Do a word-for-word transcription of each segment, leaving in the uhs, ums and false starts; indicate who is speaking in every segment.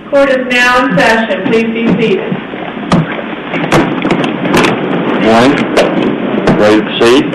Speaker 1: Court is now in session. Please be seated.
Speaker 2: Good morning. Ready to proceed?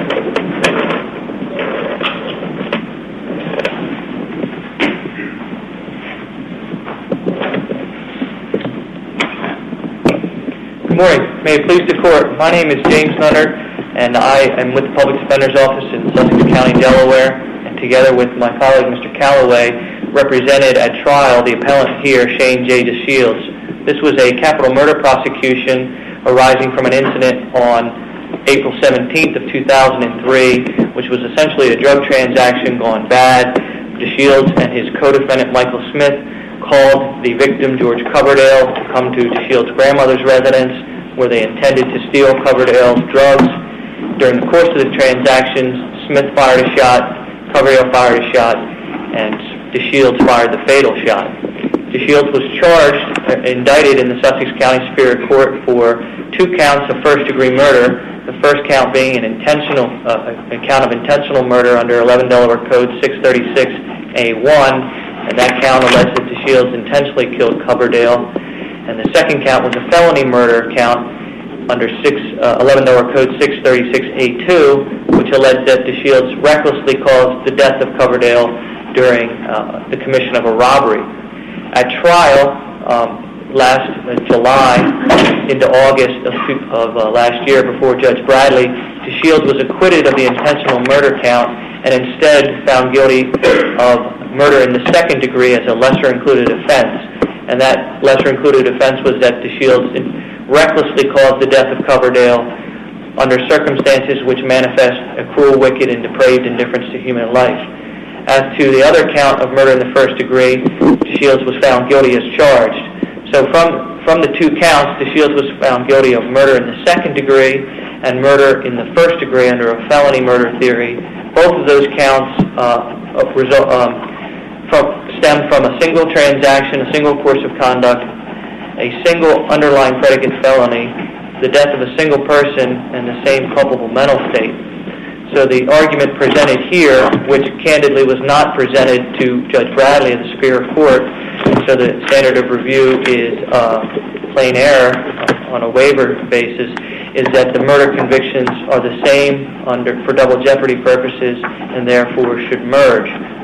Speaker 3: Good morning. May it please the Court, my name is James Nutter, and I am with the Public Defender's Office in Sussex County, Delaware, and together with my colleague, Mister Calloway, represented at trial the appellant here, Shane J. DeShields. This was a capital murder prosecution arising from an incident on April seventeenth of two thousand three, which was essentially a drug transaction gone bad. DeShields and his co-defendant, Michael Smith, called the victim, George Coverdale, to come to DeShields' grandmother's residence where they intended to steal Coverdale's drugs. During the course of the transaction, Smith fired a shot, Coverdale fired a shot, and DeShields fired the fatal shot. DeShields was charged, uh, indicted in the Sussex County Superior Court for two counts of first-degree murder, the first count being an intentional, uh, a count of intentional murder under eleven Delaware Code six thirty-six A one, and that count alleged that DeShields intentionally killed Coverdale. And the second count was a felony murder count under six, uh, eleven Delaware Code six thirty-six A two, which alleged that DeShields recklessly caused the death of Coverdale during uh, the commission of a robbery. At trial, um, last uh, July into August of, of uh, last year before Judge Bradley, DeShields was acquitted of the intentional murder count and instead found guilty of murder in the second degree as a lesser-included offense. And that lesser-included offense was that DeShields recklessly caused the death of Coverdale under circumstances which manifest a cruel, wicked, and depraved indifference to human life. As to the other count of murder in the first degree, DeShields was found guilty as charged. So from, from the two counts, DeShields was found guilty of murder in the second degree and murder in the first degree under a felony murder theory. Both of those counts uh, result, um, from, stem from a single transaction, a single course of conduct, a single underlying predicate felony, the death of a single person, and the same culpable mental state. So the argument presented here, which candidly was not presented to Judge Bradley in the Superior Court, so the standard of review is uh, plain error on a waiver basis, is that the murder convictions are the same under for double jeopardy purposes and therefore should merge.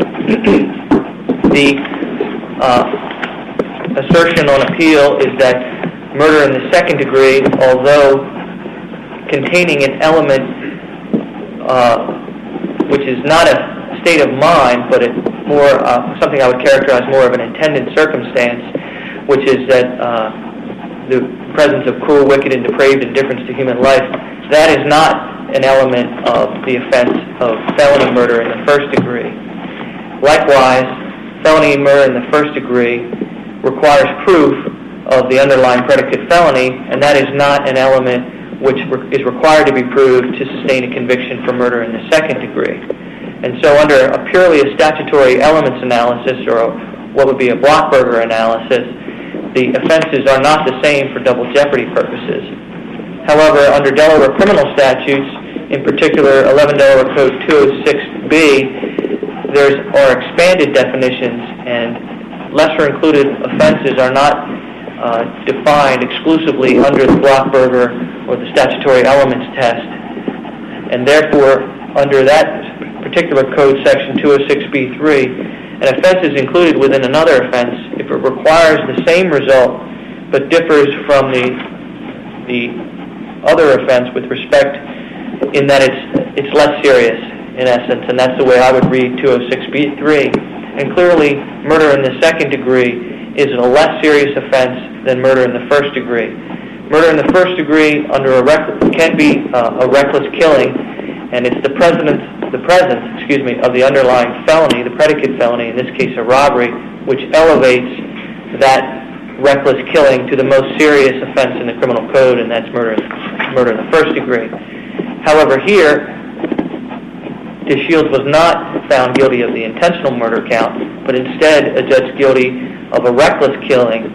Speaker 3: The uh, assertion on appeal is that murder in the second degree, although containing an element Uh, which is not a state of mind, but it's more uh, something I would characterize more of an intended circumstance, which is that uh, the presence of cruel, wicked, and depraved indifference to human life, that is not an element of the offense of felony murder in the first degree. Likewise, felony murder in the first degree requires proof of the underlying predicate felony, and that is not an element which is required to be proved to sustain a conviction for murder in the second degree. And so under a purely a statutory elements analysis, or a, what would be a Blockberger analysis, the offenses are not the same for double jeopardy purposes. However, under Delaware criminal statutes, in particular eleven Delaware Code two oh six B, there are expanded definitions, and lesser included offenses are not uh, defined exclusively under the Blockberger or the statutory elements test, and therefore, under that particular code, section two oh six B three, an offense is included within another offense if it requires the same result but differs from the the other offense with respect in that it's it's less serious in essence, and that's the way I would read two oh six B three. And clearly, murder in the second degree is a less serious offense than murder in the first degree. Murder in the first degree under a rec- can be uh, a reckless killing, and it's the presence, the presence, excuse me, of the underlying felony, the predicate felony, in this case a robbery, which elevates that reckless killing to the most serious offense in the criminal code, and that's murder, murder in the first degree. However, here, DeShields was not found guilty of the intentional murder count, but instead adjudged guilty of a reckless killing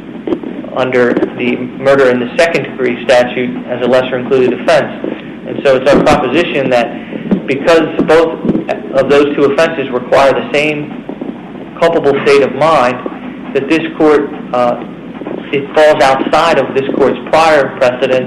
Speaker 3: under the murder in the second degree statute as a lesser included offense. And so it's our proposition that because both of those two offenses require the same culpable state of mind, that this court, uh, it falls outside of this court's prior precedent,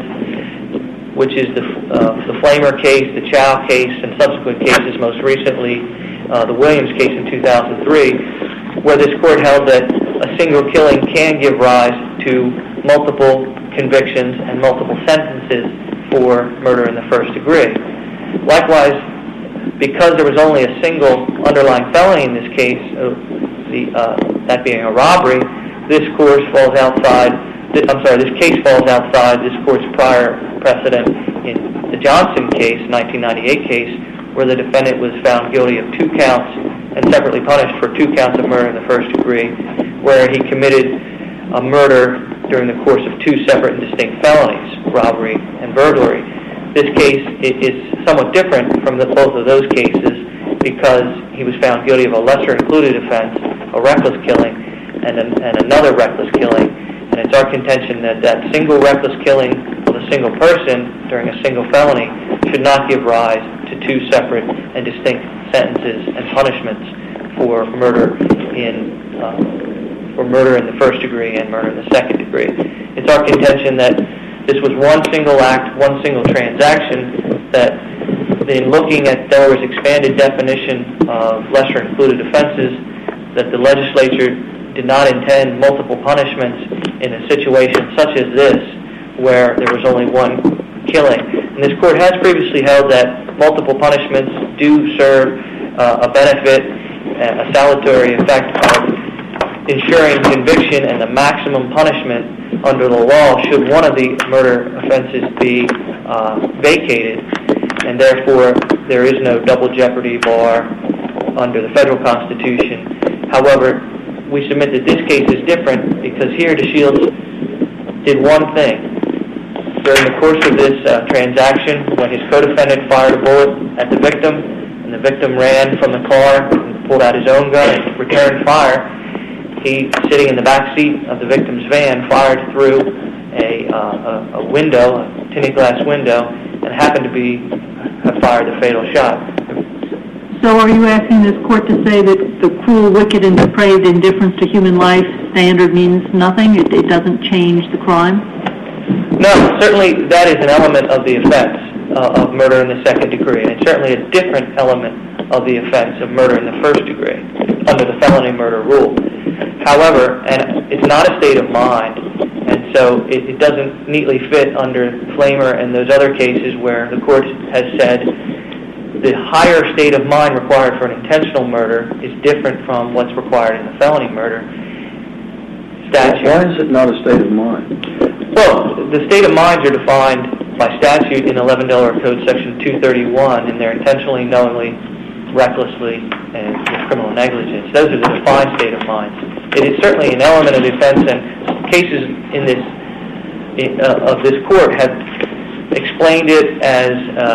Speaker 3: which is the, uh, the Flamer case, the Chow case, and subsequent cases, most recently uh, the Williams case in two thousand three, where this court held that a single killing can give rise to multiple convictions and multiple sentences for murder in the first degree. Likewise, because there was only a single underlying felony in this case, uh, the, uh, that being a robbery, this course falls outside, th- I'm sorry, this case falls outside this court's prior precedent in the Johnson case, nineteen ninety-eight case, where the defendant was found guilty of two counts and separately punished for two counts of murder in the first degree, where he committed a murder during the course of two separate and distinct felonies, robbery and burglary. This case is somewhat different from the, both of those cases because he was found guilty of a lesser-included offense, a reckless killing, and, an, and another reckless killing. And it's our contention that that single reckless killing of a single person during a single felony should not give rise to two separate and distinct sentences and punishments for murder in uh, for murder in the first degree and murder in the second degree. It's our contention that this was one single act, one single transaction, that in looking at Delaware's expanded definition of lesser-included offenses, that the legislature did not intend multiple punishments in a situation such as this, where there was only one killing. And this court has previously held that multiple punishments do serve uh, a benefit, a salutary effect of ensuring conviction and the maximum punishment under the law should one of the murder offenses be uh, vacated, and therefore there is no double jeopardy bar under the federal Constitution. However, we submit that this case is different because here DeShields did one thing. During the course of this uh, transaction, when his co-defendant fired a bullet at the victim, and the victim ran from the car and pulled out his own gun and returned fire, he, sitting in the back seat of the victim's van, fired through a, uh, a, a window, a tinted glass window, and happened to be have fired the fatal shot.
Speaker 4: So are you asking this court to say that the cruel, wicked, and depraved indifference to human life standard means nothing? It, it doesn't change the crime?
Speaker 3: No, certainly that is an element of the offense uh, of murder in the second degree, and it's certainly a different element of the offense of murder in the first degree under the felony murder rule. However, and it's not a state of mind, and so it, it doesn't neatly fit under Flamer and those other cases where the court has said the higher state of mind required for an intentional murder is different from what's required in the felony murder statute.
Speaker 2: Why is it not a state of mind?
Speaker 3: Well, the state of minds are defined by statute in eleven Delaware Code Section two thirty-one, and they're intentionally, knowingly, recklessly, and with criminal negligence. Those are the defined state of minds. It is certainly an element of the offense, and cases in this in, uh, of this court have explained it as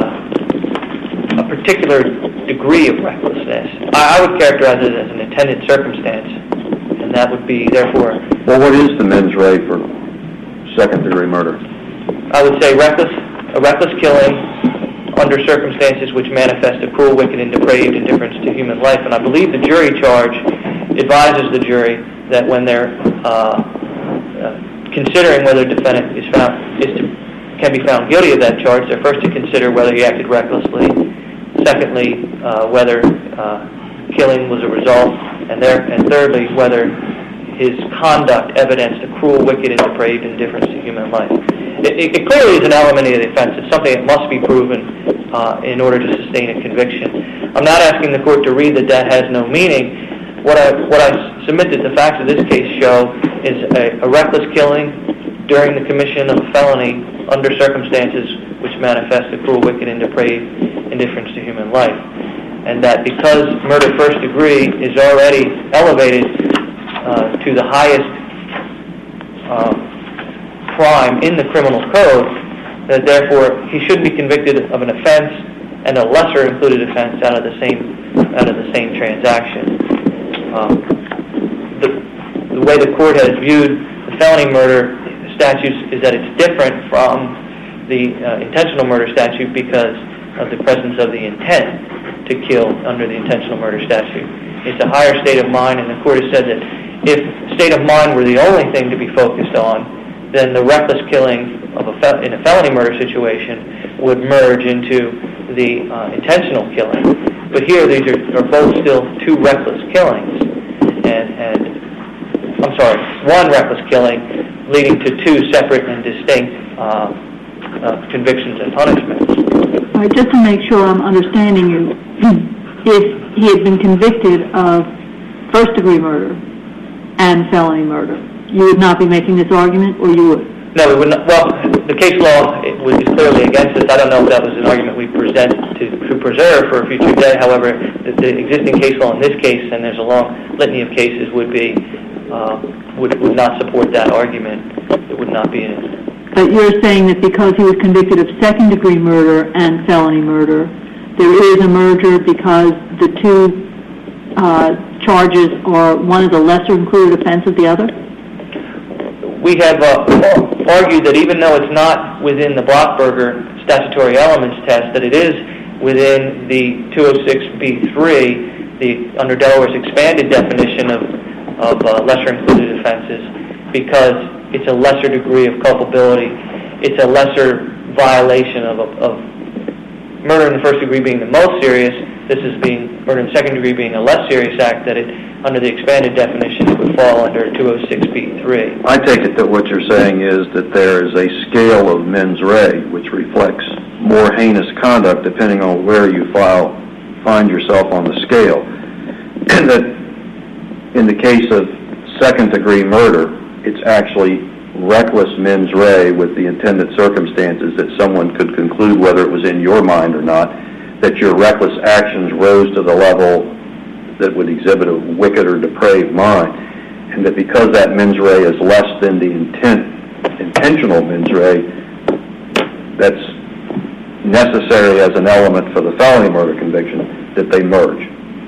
Speaker 3: uh, a particular degree of recklessness. I, I would characterize it as an intended circumstance, and that would be, therefore...
Speaker 2: Well, what is the mens rea for second-degree murder?
Speaker 3: I would say reckless, a reckless killing under circumstances which manifest a cruel, wicked, and depraved indifference to human life. And I believe the jury charge advises the jury that when they're uh, uh, considering whether a defendant is found is to, can be found guilty of that charge, they're first to consider whether he acted recklessly. Secondly, uh, whether uh, killing was a result, and there, and thirdly, whether his conduct evidenced a cruel, wicked, and depraved indifference to human life. It, it, it clearly is an element of the offense. It's something that must be proven uh, in order to sustain a conviction. I'm not asking the court to read that that has no meaning. What I what I submit that the facts of this case show is a, a reckless killing during the commission of a felony under circumstances which manifest a cruel, wicked, and depraved indifference to human life. And that because murder first degree is already elevated uh, to the highest uh, crime in the criminal code, that therefore he shouldn't be convicted of an offense and a lesser included offense out of the same out of the same transaction. Um, the, the way the court has viewed the felony murder statutes is that it's different from the uh, intentional murder statute because of the presence of the intent to kill under the intentional murder statute. It's a higher state of mind, and the court has said that If state of mind were the only thing to be focused on, then the reckless killing of a fel- in a felony murder situation would merge into the uh, intentional killing. But here, these are, are both still two reckless killings, and, and I'm sorry, one reckless killing leading to two separate and distinct uh, uh, convictions and punishments.
Speaker 4: All right, just to make sure I'm understanding you, if he had been convicted of first-degree murder and felony murder, you would not be making this argument, or you would?
Speaker 3: No, we would not. Well, the case law is clearly against this. I don't know if that was an argument we present to, to preserve for a future day. However, the, the existing case law in this case, and there's a long litany of cases, would be uh, would would not support that argument. It would not be in.
Speaker 4: But you're saying that because he was convicted of second-degree murder and felony murder, there is a merger because the two uh, charges are, one is a lesser included offense of the other?
Speaker 3: We have uh, argued that even though it's not within the Blockberger statutory elements test, that it is within the two oh six B three, the under Delaware's expanded definition of, of uh, lesser included offenses, because it's a lesser degree of culpability. It's a lesser violation of, of murder in the first degree being the most serious. This is being murder in the second degree being a less serious act, that it, under the expanded definition, it would fall under two oh six B three.
Speaker 2: I take it that what you're saying is that there is a scale of mens rea which reflects more heinous conduct depending on where you file, find yourself on the scale. And that in the case of second-degree murder, it's actually reckless mens rea with the intended circumstances that someone could conclude, whether it was in your mind or not, that your reckless actions rose to the level that would exhibit a wicked or depraved mind, and that because that mens rea is less than the intent, intentional mens rea, that's necessary as an element for the felony murder conviction, that they merge.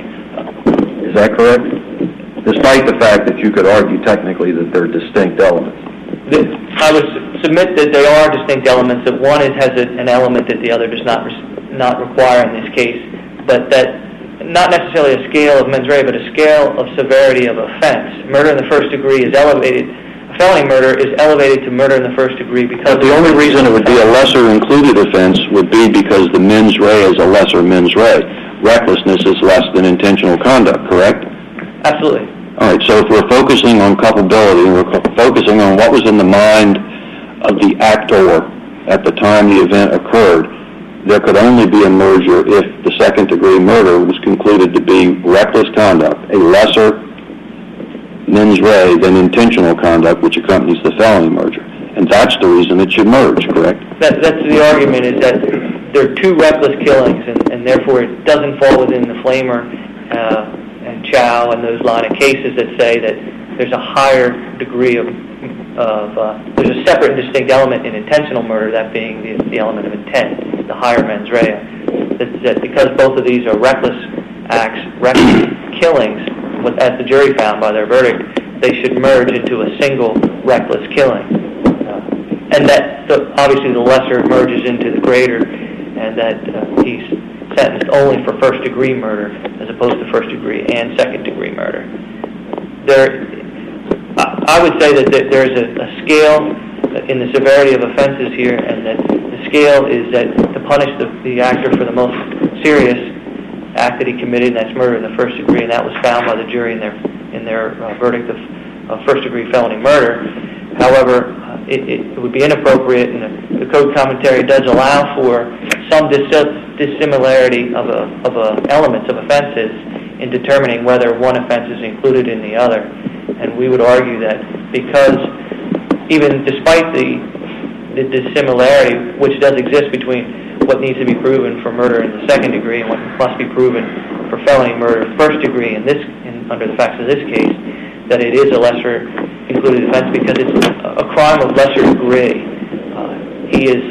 Speaker 2: Is that correct? Despite the fact that you could argue technically that they're distinct elements.
Speaker 3: I would submit that they are distinct elements, that one is, has a, an element that the other does not not require in this case, but that not necessarily a scale of mens rea, but a scale of severity of offense. Murder in the first degree is elevated. Felony murder is elevated to murder in the first degree because...
Speaker 2: But the only reason it would be a lesser included offense would be because the mens rea is a lesser mens rea. Recklessness is less than intentional conduct, correct?
Speaker 3: Absolutely.
Speaker 2: All right, so if we're focusing on culpability, and we're focusing on what was in the mind of the actor at the time the event occurred, there could only be a merger if the second-degree murder was concluded to be reckless conduct, a lesser mens rea than intentional conduct, which accompanies the felony merger. And that's the reason it should merge, correct?
Speaker 3: That, that's the argument, is that there are two reckless killings, and, and therefore it doesn't fall within the Flamer uh, and Chow and those line of cases that say that there's a higher degree of, of uh, there's a separate and distinct element in intentional murder, that being the, the element of intent, the higher mens rea. That, that because both of these are reckless acts, reckless killings, as the jury found by their verdict, they should merge into a single reckless killing. Uh, and that the, obviously the lesser merges into the greater, and that uh, he's sentenced only for first-degree murder as opposed to first-degree and second-degree murder. There, I would say that there is a, a scale in the severity of offenses here, and that the scale is that to punish the, the actor for the most serious act that he committed, and that's murder in the first degree, and that was found by the jury in their in their uh, verdict of, of first-degree felony murder. However, uh, it, it would be inappropriate, and the, the code commentary does allow for some dis- dissimilarity of a, of a elements of offenses in determining whether one offense is included in the other. And we would argue that because even despite the, the dissimilarity which does exist between what needs to be proven for murder in the second degree and what must be proven for felony murder first degree in this, in, under the facts of this case, that it is a lesser included offense because it's a crime of lesser degree. Uh, he is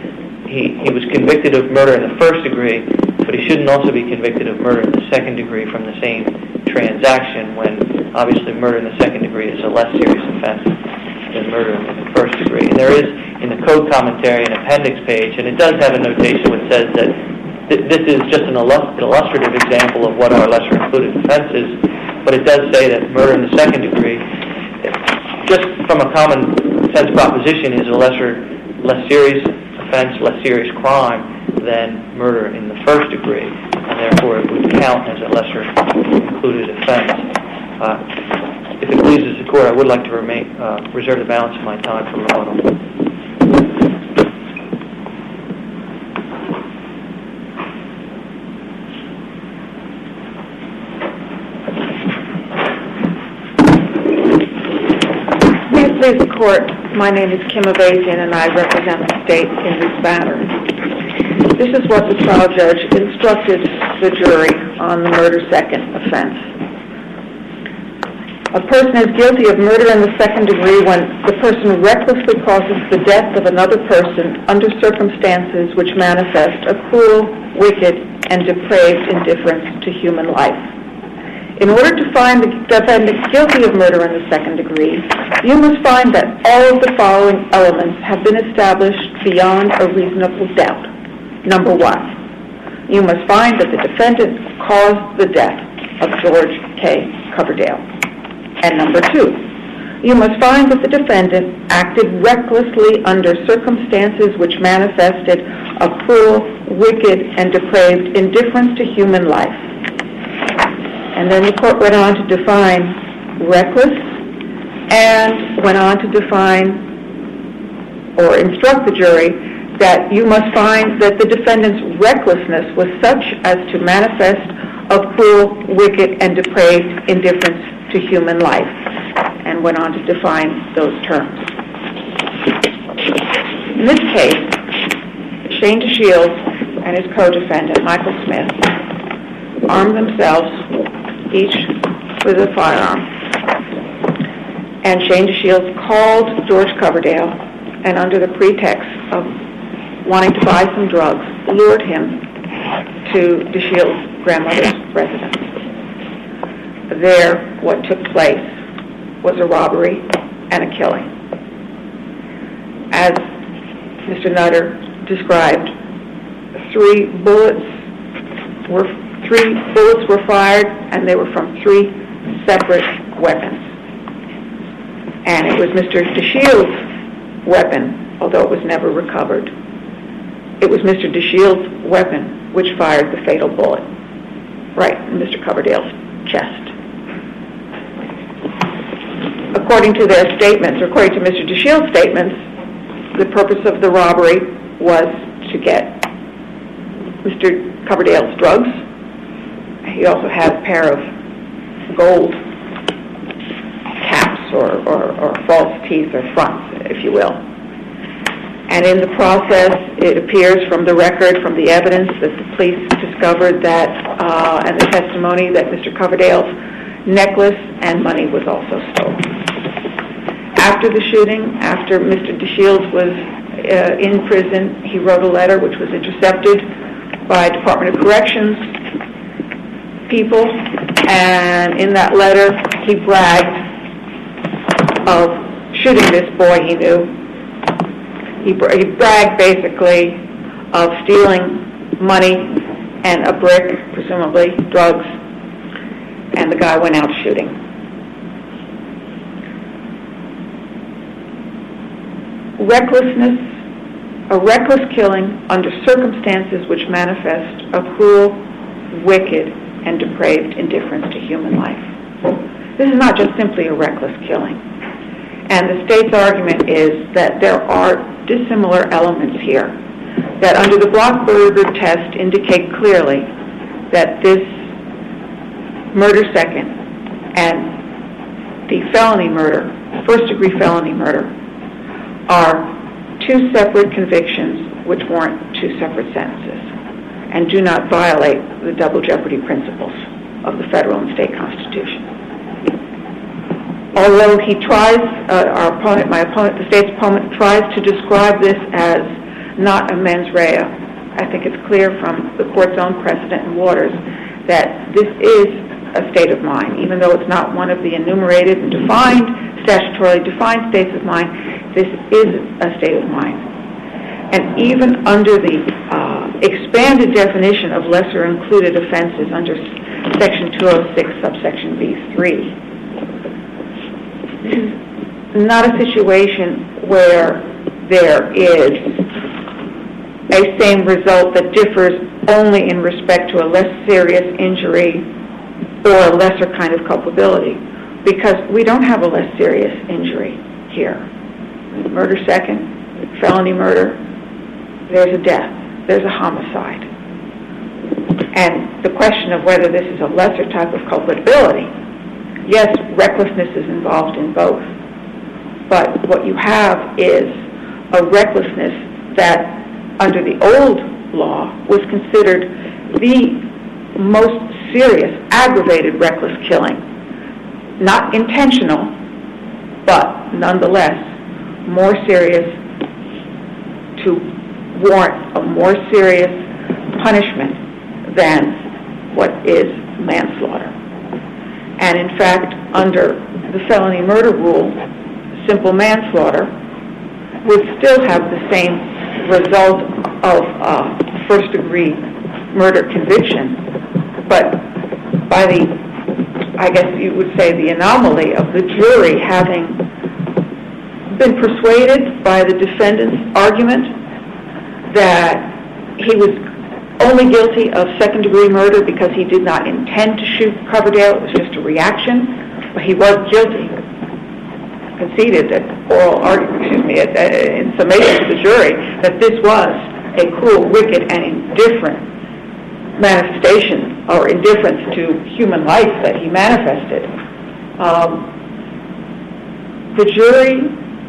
Speaker 3: he he was convicted of murder in the first degree, but he shouldn't also be convicted of murder in the second degree from the same transaction, when obviously murder in the second degree is a less serious offense than murder in the first degree. And there is in the code commentary an appendix page, and it does have a notation which says that th- this is just an illustrative example of what our lesser included offense is, but it does say that murder in the second degree just from a common sense proposition, is a lesser, less serious offense, less serious crime than murder in the first degree, and therefore it would count as a lesser included offense. Uh, if it pleases the court, I would like to remain, uh, reserve the balance of my time for rebuttal.
Speaker 5: May it please the court, my name is Kim Avazian and I represent the state in this matter. This is what the trial judge instructed the jury on the murder second offense. A person is guilty of murder in the second degree when the person recklessly causes the death of another person under circumstances which manifest a cruel, wicked, and depraved indifference to human life. In order to find the defendant guilty of murder in the second degree, you must find that all of the following elements have been established beyond a reasonable doubt. Number one, you must find that the defendant caused the death of George K. Coverdale. And number two, you must find that the defendant acted recklessly under circumstances which manifested a cruel, wicked, and depraved indifference to human life. And then the court went on to define reckless and went on to define or instruct the jury that you must find that the defendant's recklessness was such as to manifest a cruel, wicked, and depraved indifference to human life, and went on to define those terms. In this case, Shane DeShields and his co-defendant, Michael Smith, armed themselves, each with a firearm. And Shane DeShields called George Coverdale, and under the pretext of wanting to buy some drugs, lured him to DeShields' grandmother's residence. There, what took place was a robbery and a killing. As Mister Nutter described, three bullets were three bullets were fired, and they were from three separate weapons. And it was Mister DeShields' weapon, although it was never recovered. It was Mister DeShields' weapon which fired the fatal bullet right in Mister Coverdale's chest. According to their statements, or according to Mister DeShields' statements, the purpose of the robbery was to get Mister Coverdale's drugs. He also had a pair of gold caps or, or, or false teeth or fronts, if you will. And in the process, it appears from the record, from the evidence, that the police discovered that, uh, and the testimony, that Mister Coverdale's necklace and money was also stolen. After the shooting, after Mister DeShields was uh, in prison, he wrote a letter which was intercepted by Department of Corrections people, and in that letter he bragged of shooting this boy he knew. He, bra- he bragged basically of stealing money and a brick, presumably drugs, and the guy went out shooting. Recklessness, a reckless killing under circumstances which manifest a cruel, wicked, and depraved indifference to human life. This is not just simply a reckless killing. And the state's argument is that there are dissimilar elements here that under the Blockberger test indicate clearly that this murder second and the felony murder, first degree felony murder, are two separate convictions which warrant two separate sentences and do not violate the double jeopardy principles of the federal and state constitution. Although he tries, uh, our opponent, my opponent, the state's opponent, tries to describe this as not a mens rea, I think it's clear from the court's own precedent in Waters that this is a state of mind, even though it's not one of the enumerated and defined, statutorily defined states of mind. This is a state of mind. And even under the uh, expanded definition of lesser included offenses under Section two oh six, subsection B three, this is not a situation where there is a same result that differs only in respect to a less serious injury or a lesser kind of culpability, because we don't have a less serious injury here. Murder second, felony murder, there's a death, there's a homicide. And the question of whether this is a lesser type of culpability, yes, recklessness is involved in both, but what you have is a recklessness that under the old law was considered the most serious, aggravated reckless killing. Not intentional, but nonetheless more serious to warrant a more serious punishment than what is manslaughter. And in fact, under the felony murder rule, simple manslaughter would still have the same result of uh, first-degree murder conviction, but by the, I guess you would say, the anomaly of the jury having been persuaded by the defendant's argument that he was only guilty of second-degree murder because he did not intend to shoot Coverdale. It was just a reaction, but he was guilty. Conceded at oral argument, excuse me, at, uh, in summation to the jury, that this was a cruel, wicked, and indifferent manifestation or indifference to human life that he manifested. Um, the jury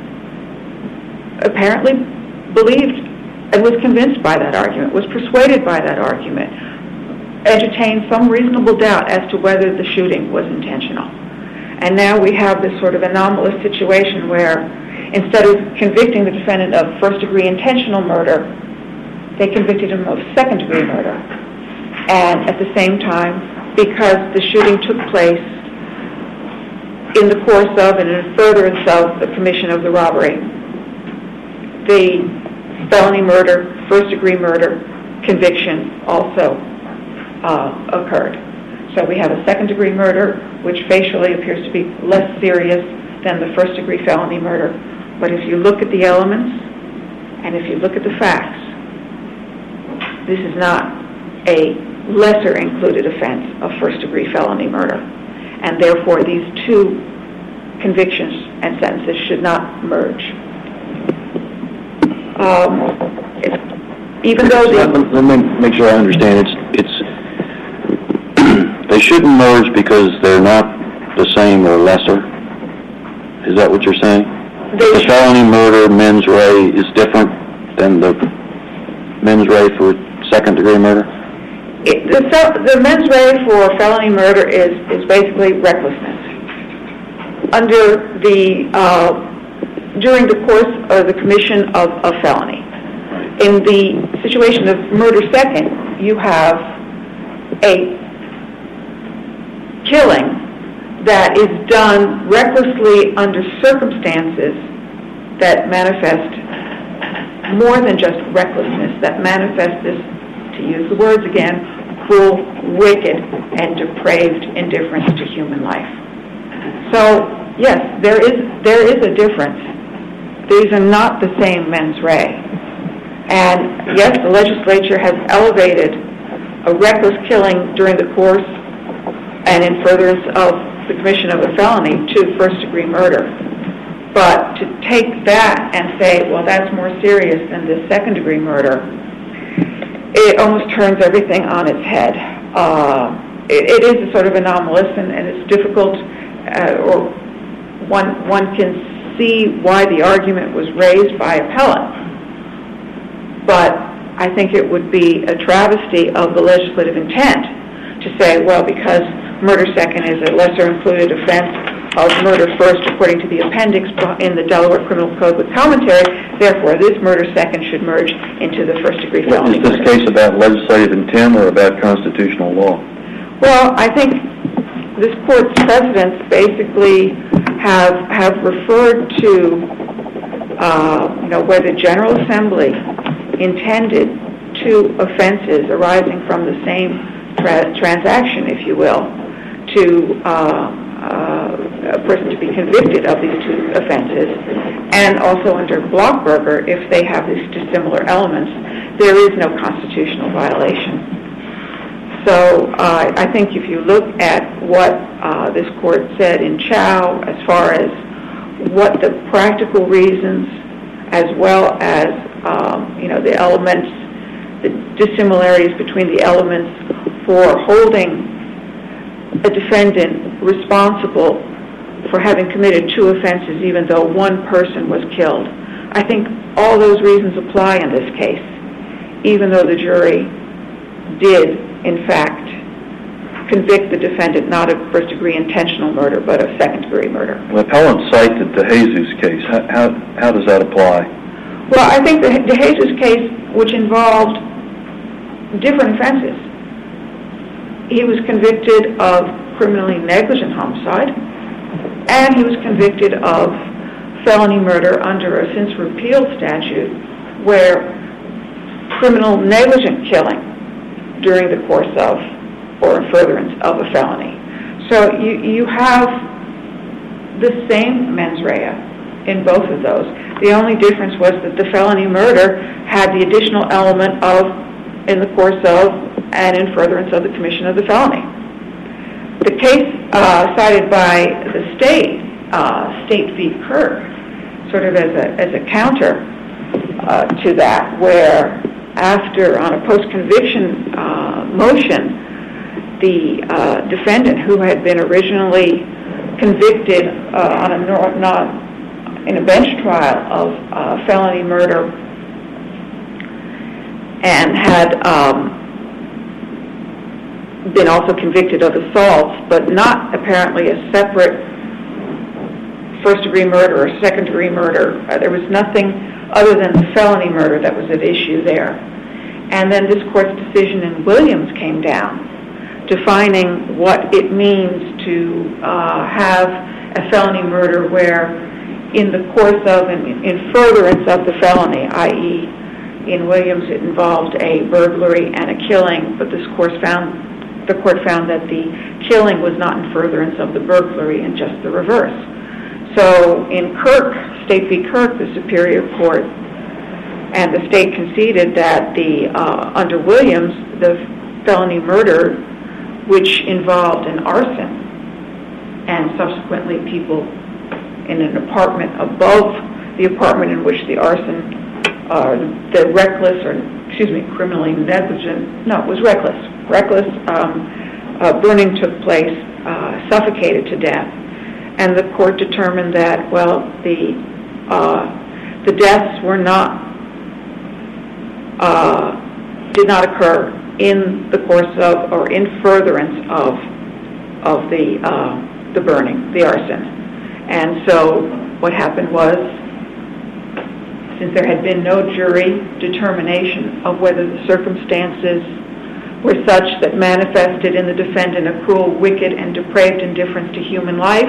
Speaker 5: apparently believed and was convinced by that argument, was persuaded by that argument, entertained some reasonable doubt as to whether the shooting was intentional. And now we have this sort of anomalous situation where instead of convicting the defendant of first-degree intentional murder, they convicted him of second-degree murder. And at the same time, because the shooting took place in the course of and in furtherance of the commission of the robbery, the felony murder, first-degree murder conviction also uh, occurred. So we have a second-degree murder, which facially appears to be less serious than the first-degree felony murder. But if you look at the elements and if you look at the facts, this is not a lesser included offense of first-degree felony murder. And therefore, these two convictions and sentences should not merge. Um, even though the...
Speaker 2: Let, let me make sure I understand. It's, it's they shouldn't merge because they're not the same or lesser? Is that what you're saying? They the felony murder mens rea is different than the mens rea for second-degree murder?
Speaker 5: It, the, the mens rea for felony murder is, is basically recklessness. Under the, uh, during the course of the commission of a felony. In the situation of murder second, you have a killing that is done recklessly under circumstances that manifest more than just recklessness, that manifest this, to use the words again, cruel, wicked, and depraved indifference to human life. So, yes, there is there is a difference. These are not the same mens rea. And yes, the legislature has elevated a reckless killing during the course and in furtherance of the commission of a felony to first-degree murder. But to take that and say, well, that's more serious than this second-degree murder, it almost turns everything on its head. Uh, it, it is a sort of anomalous, and, and it's difficult, uh, or one one can see why the argument was raised by appellant. But I think it would be a travesty of the legislative intent to say, well, because murder second is a lesser included offense of murder first according to the appendix in the Delaware Criminal Code with commentary, therefore this murder second should merge into the first degree felony.
Speaker 2: Is this murder case about legislative intent or about constitutional law?
Speaker 5: Well, I think this court's precedents basically have have referred to uh, you know, where the General Assembly intended two offenses arising from the same tra- transaction, if you will, to uh, uh, a person to be convicted of these two offenses, and also under Blockberger, if they have these dissimilar elements, there is no constitutional violation. So uh, I think if you look at what uh, this court said in Chow as far as what the practical reasons as well as um, you know, the elements, the dissimilarities between the elements for holding a defendant responsible for having committed two offenses even though one person was killed, I think all those reasons apply in this case, even though the jury did, in fact, convict the defendant not of first-degree intentional murder, but of second-degree murder.
Speaker 2: The appellant cited the Jesus case. How, how, how does that apply?
Speaker 5: Well, I think the, the Jesus case, which involved different offenses, he was convicted of criminally negligent homicide, and he was convicted of felony murder under a since repealed statute where criminal negligent killing during the course of or in furtherance of a felony. So you, you have the same mens rea in both of those. The only difference was that the felony murder had the additional element of in the course of and in furtherance of the commission of the felony. The case uh, cited by the state, uh, State v. Kirk, sort of as a, as a counter uh, to that, where after, on a post-conviction uh, motion, the uh, defendant who had been originally convicted uh, on a not in a bench trial of uh, felony murder and had um, been also convicted of assaults, but not apparently a separate first-degree murder or second-degree murder. Uh, there was nothing other than the felony murder that was at issue there. And then this court's decision in Williams came down, defining what it means to uh, have a felony murder where in the course of and in furtherance of the felony, that is in Williams it involved a burglary and a killing, but this court found the court found that the killing was not in furtherance of the burglary and just the reverse. So in Kirk, State v. Kirk, the Superior Court and the state conceded that the uh, under Williams, the felony murder, which involved an arson and subsequently people in an apartment above the apartment in which the arson, uh, the reckless or excuse me, criminally negligent, no, it was reckless, reckless um, uh, burning took place, uh, suffocated to death, and the court determined that well, the uh, the deaths were not uh, did not occur in the course of or in furtherance of of the uh, the burning, the arson. And so what happened was, since there had been no jury determination of whether the circumstances were such that manifested in the defendant a cruel, wicked, and depraved indifference to human life,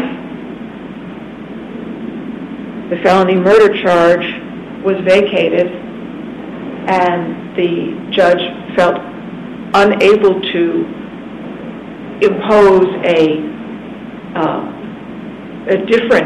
Speaker 5: the felony murder charge was vacated, and the judge felt unable to impose a uh, a different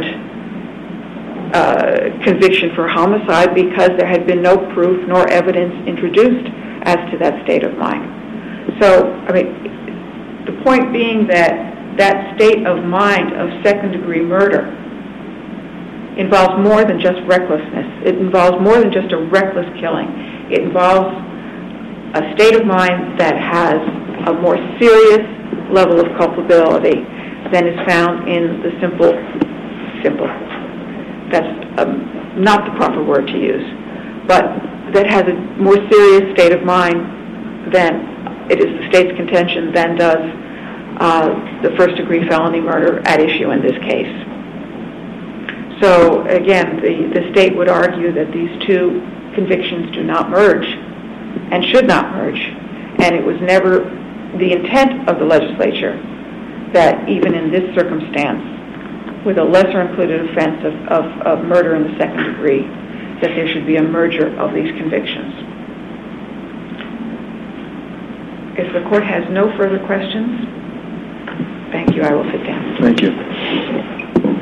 Speaker 5: uh, conviction for homicide because there had been no proof nor evidence introduced as to that state of mind. So, I mean, the point being that that state of mind of second-degree murder involves more than just recklessness. It involves more than just a reckless killing. It involves a state of mind that has a more serious level of culpability than is found in the simple, simple. That's um, not the proper word to use, but that has a more serious state of mind than it is the state's contention than does uh, the first-degree felony murder at issue in this case. So again, the, the state would argue that these two convictions do not merge and should not merge, and it was never the intent of the legislature that even in this circumstance, with a lesser included offense of, of, of murder in the second degree, that there should be a merger of these convictions. If the court has no further questions, thank you. I will sit down.
Speaker 2: Thank you.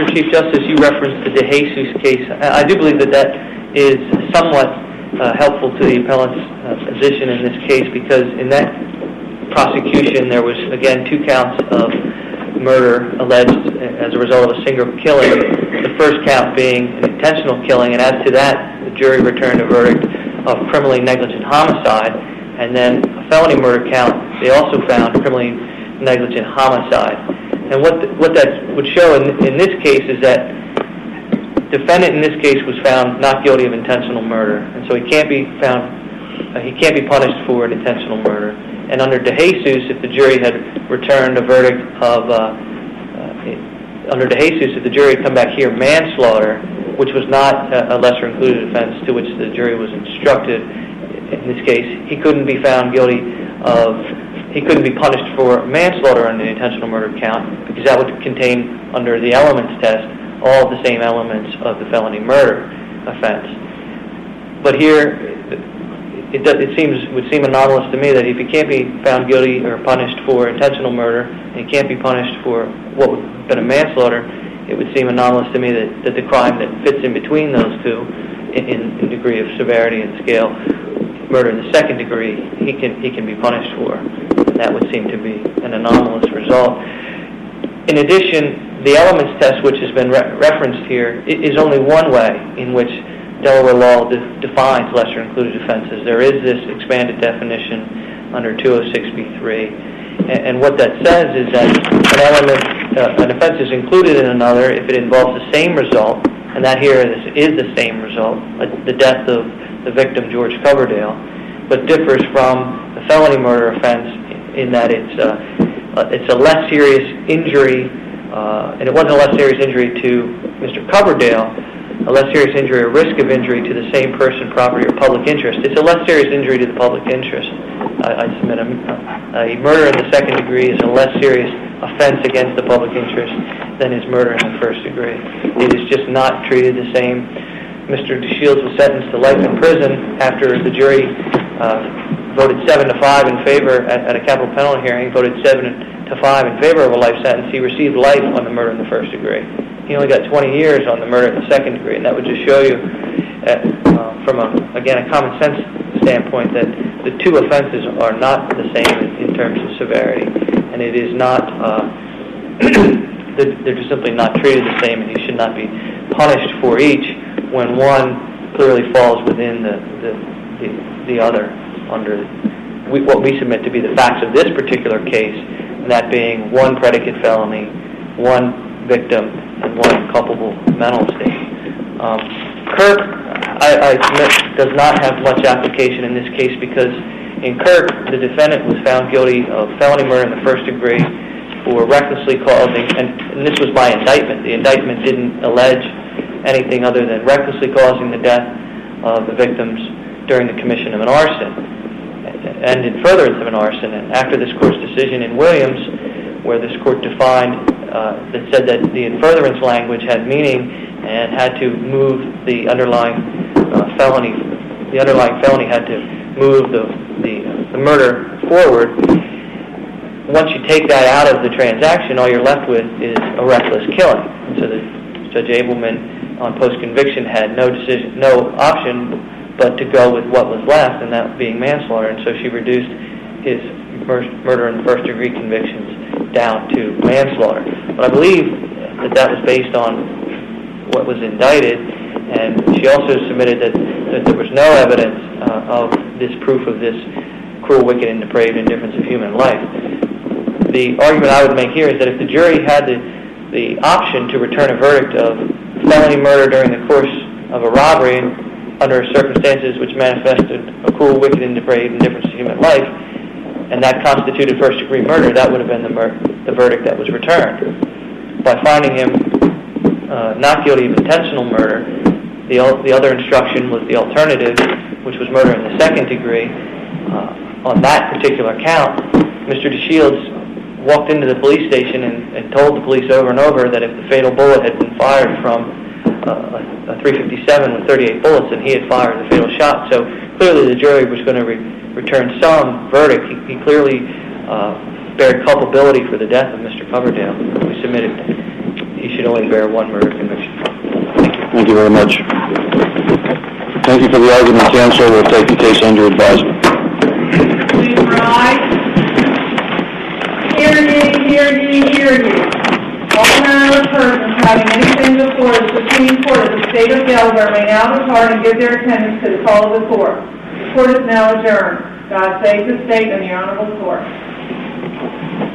Speaker 3: Mister Chief Justice, you referenced the DeJesus case. I do believe that that is somewhat uh, helpful to the appellant's uh, position in this case, because in that prosecution there was, again, two counts of murder alleged as a result of a single killing, the first count being an intentional killing, and as to that, the jury returned a verdict of criminally negligent homicide, and then a felony murder count, they also found criminally negligent homicide. And what th- what that would show in, in this case is that defendant in this case was found not guilty of intentional murder, and so he can't be found, uh, he can't be punished for an intentional murder. And under DeJesus, if the jury had returned a verdict of, uh, uh, under DeJesus, if the jury had come back here manslaughter, which was not a, a lesser included offense to which the jury was instructed, in this case, he couldn't be found guilty of, he couldn't be punished for manslaughter on the intentional murder count, because that would contain, under the elements test, all of the same elements of the felony murder offense. But here, it, does, it seems would seem anomalous to me that if he can't be found guilty or punished for intentional murder, and he can't be punished for what would have been a manslaughter, it would seem anomalous to me that, that the crime that fits in between those two, in, in degree of severity and scale, murder in the second degree, he can he can be punished for. And that would seem to be an anomalous result. In addition, the elements test, which has been re- referenced here, is only one way in which Delaware law de- defines lesser included offenses. There is this expanded definition under two oh six B three, and, and what that says is that an element, uh, an offense is included in another if it involves the same result, and that here is, is the same result, uh, the death of the victim, George Coverdale, but differs from the felony murder offense in that it's uh, uh, it's a less serious injury, uh, and it wasn't a less serious injury to Mister Coverdale, a less serious injury or risk of injury to the same person, property, or public interest. It's a less serious injury to the public interest. I, I submit a, a murder in the second degree is a less serious offense against the public interest than is murder in the first degree. It is just not treated the same. Mister DeShields was sentenced to life in prison after the jury uh, voted seven to five in favor at, at a capital penalty hearing, voted seven to five in favor of a life sentence. He received life on the murder in the first degree. He only got twenty years on the murder in the second degree, and that would just show you, uh, uh, from a, again, a common sense standpoint, that the two offenses are not the same in, in terms of severity, and it is not, uh, they're just simply not treated the same, and he should not be punished for each when one clearly falls within the the, the, the other under we, what we submit to be the facts of this particular case, and that being one predicate felony, one victim, and one culpable mental state. Um, Kirk, I, I submit, does not have much application in this case because in Kirk, the defendant was found guilty of felony murder in the first degree for recklessly causing, and, and this was by indictment. The indictment didn't allege anything other than recklessly causing the death of the victims during the commission of an arson and in furtherance of an arson. And after this court's decision in Williams, where this court defined, uh, that said that the in furtherance language had meaning and had to move the underlying uh, felony, the underlying felony had to move the, the, the murder forward. Once you take that out of the transaction, all you're left with is a reckless killing. And so the, Judge Abelman on post-conviction had no decision, no option but to go with what was left, and that being manslaughter. And so she reduced his murder and first-degree convictions down to manslaughter. But I believe that that was based on what was indicted, and she also submitted that, that there was no evidence uh, of this proof of this cruel, wicked, and depraved indifference of human life. The argument I would make here is that if the jury had the, the option to return a verdict of felony murder during the course of a robbery under circumstances which manifested a cruel, wicked, and depraved indifference to human life, and that constituted first-degree murder, that would have been the, mur- the verdict that was returned. By finding him uh, not guilty of intentional murder, the, the other instruction was the alternative, which was murder in the second degree. Uh, on that particular count, Mister DeShields walked into the police station and, and told the police over and over that if the fatal bullet had been fired from uh, a, a three fifty-seven with thirty-eight bullets, then he had fired the fatal shot. So clearly the jury was going to re- return some verdict. He, he clearly uh, bared culpability for the death of Mister Coverdale. We submitted he should only bear one murder conviction.
Speaker 2: Thank you very much. Thank you for the argument, counsel. We'll take the case under advisement.
Speaker 1: Please rise. Hear ye, hear ye, hear ye. All manner of persons having anything before the Supreme Court of the State of Delaware may now depart and give their attendance to the call of the court. The court is now adjourned. God save the state and the honorable court.